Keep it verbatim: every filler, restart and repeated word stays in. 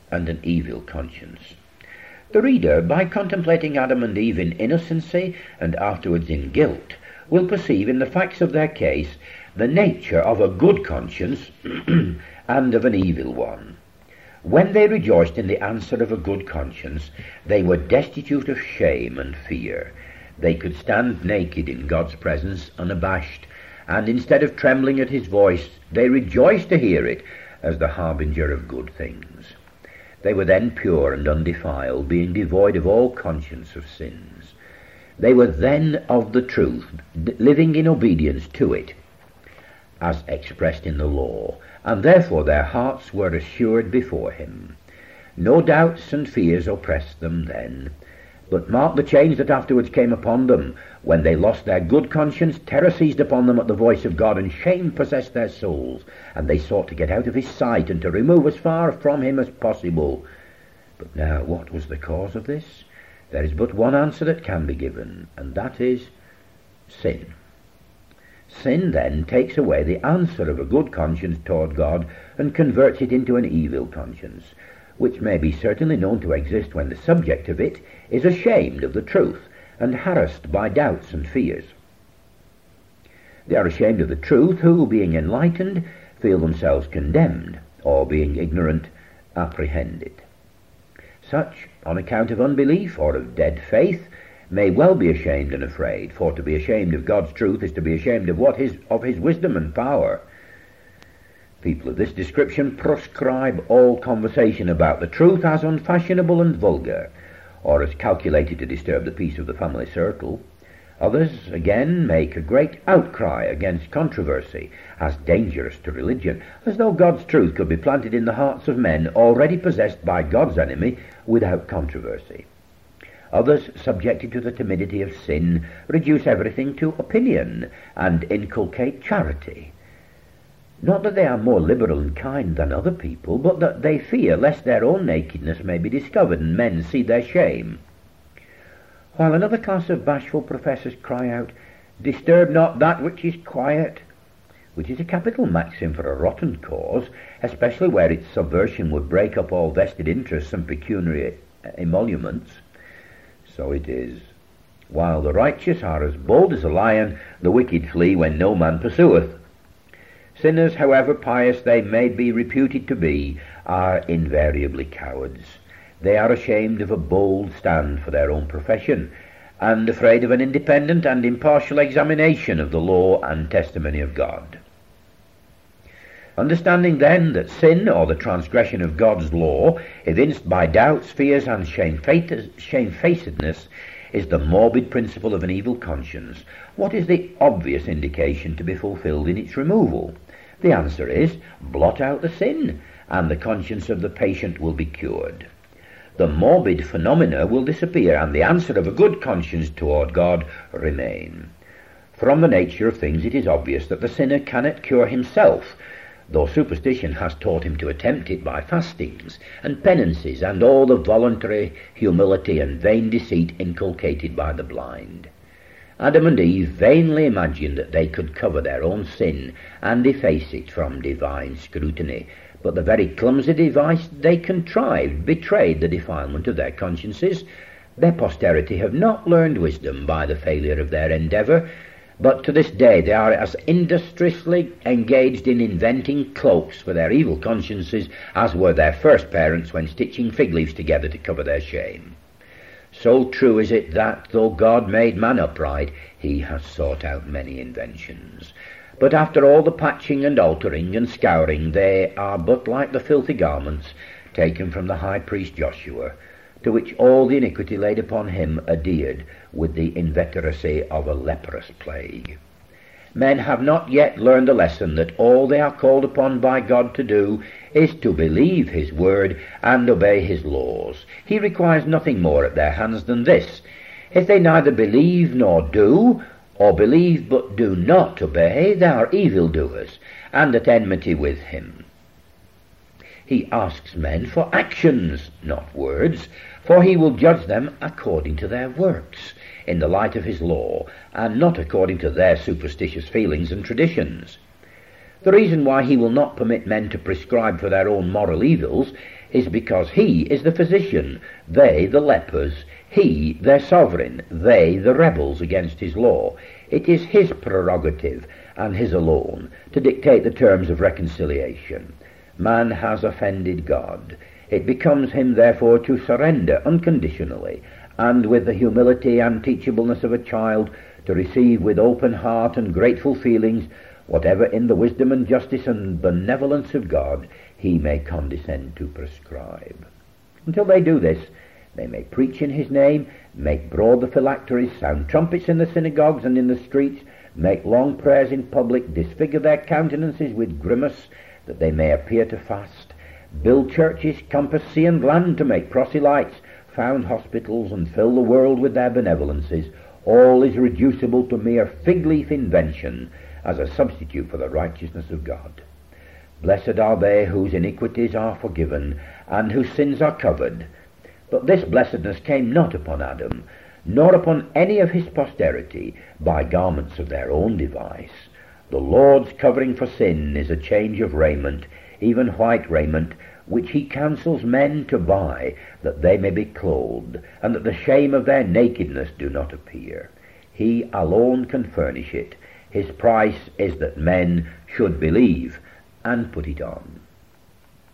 and an evil conscience. The reader, by contemplating Adam and Eve in innocency and afterwards in guilt, will perceive in the facts of their case the nature of a good conscience and of an evil one. When they rejoiced in the answer of a good conscience, they were destitute of shame and fear. They could stand naked in God's presence, unabashed, and instead of trembling at his voice, they rejoiced to hear it as the harbinger of good things. They were then pure and undefiled, being devoid of all conscience of sins. They were then of the truth, living in obedience to it, as expressed in the law, and therefore their hearts were assured before him. No doubts and fears oppressed them then, but mark the change that afterwards came upon them. When they lost their good conscience, terror seized upon them at the voice of God, and shame possessed their souls, and they sought to get out of his sight and to remove as far from him as possible. But now, what was the cause of this? There is but one answer that can be given, and that is sin. Sin then takes away the answer of a good conscience toward God and converts it into an evil conscience, which may be certainly known to exist when the subject of it is ashamed of the truth and harassed by doubts and fears. They are ashamed of the truth who, being enlightened, feel themselves condemned, or being ignorant, apprehended. Such, on account of unbelief or of dead faith, may well be ashamed and afraid, for to be ashamed of God's truth is to be ashamed of what his, of his wisdom and power. People of this description proscribe all conversation about the truth as unfashionable and vulgar, or as calculated to disturb the peace of the family circle. Others, again, make a great outcry against controversy as dangerous to religion, as though God's truth could be planted in the hearts of men already possessed by God's enemy without controversy. Others, subjected to the timidity of sin, reduce everything to opinion and inculcate charity. Not that they are more liberal and kind than other people, but that they fear lest their own nakedness may be discovered and men see their shame. While another class of bashful professors cry out, "Disturb not that which is quiet," which is a capital maxim for a rotten cause, especially where its subversion would break up all vested interests and pecuniary emoluments. So it is. While the righteous are as bold as a lion, the wicked flee when no man pursueth. Sinners, however pious they may be reputed to be, are invariably cowards. They are ashamed of a bold stand for their own profession, and afraid of an independent and impartial examination of the law and testimony of God. Understanding then that sin, or the transgression of God's law, evinced by doubts, fears, and shamefacedness, is the morbid principle of an evil conscience, what is the obvious indication to be fulfilled in its removal? The answer is, blot out the sin, and the conscience of the patient will be cured. The morbid phenomena will disappear, and the answer of a good conscience toward God remain. From the nature of things it is obvious that the sinner cannot cure himself, though superstition has taught him to attempt it by fastings and penances and all the voluntary humility and vain deceit inculcated by the blind. Adam and Eve vainly imagined that they could cover their own sin and efface it from divine scrutiny, but the very clumsy device they contrived betrayed the defilement of their consciences. Their posterity have not learned wisdom by the failure of their endeavour, but to this day they are as industriously engaged in inventing cloaks for their evil consciences as were their first parents when stitching fig leaves together to cover their shame. So true is it that, though God made man upright, he has sought out many inventions. But after all the patching and altering and scouring, they are but like the filthy garments taken from the high priest Joshua, to which all the iniquity laid upon him adhered with the inveteracy of a leprous plague. Men have not yet learned the lesson that all they are called upon by God to do is to believe his word and obey his laws. He requires nothing more at their hands than this. If they neither believe nor do, or believe but do not obey, they are evildoers and at enmity with him. He asks men for actions, not words, for he will judge them according to their works, in the light of his law, and not according to their superstitious feelings and traditions. The reason why he will not permit men to prescribe for their own moral evils is because he is the physician, they the lepers, he their sovereign, they the rebels against his law. It is his prerogative, and his alone, to dictate the terms of reconciliation. Man has offended God. It becomes him, therefore, to surrender unconditionally, and with the humility and teachableness of a child, to receive with open heart and grateful feelings whatever in the wisdom and justice and benevolence of God he may condescend to prescribe. Until they do this, they may preach in his name, make broad the phylacteries, sound trumpets in the synagogues and in the streets, make long prayers in public, disfigure their countenances with grimace, that they may appear to fast, build churches, compass sea and land to make proselytes, found hospitals, and fill the world with their benevolences. All is reducible to mere fig-leaf invention as a substitute for the righteousness of God. Blessed are they whose iniquities are forgiven, and whose sins are covered. But this blessedness came not upon Adam, nor upon any of his posterity, by garments of their own device. The Lord's covering for sin is a change of raiment, even white raiment, which he counsels men to buy, that they may be clothed, and that the shame of their nakedness do not appear. He alone can furnish it. His price is that men should believe and put it on.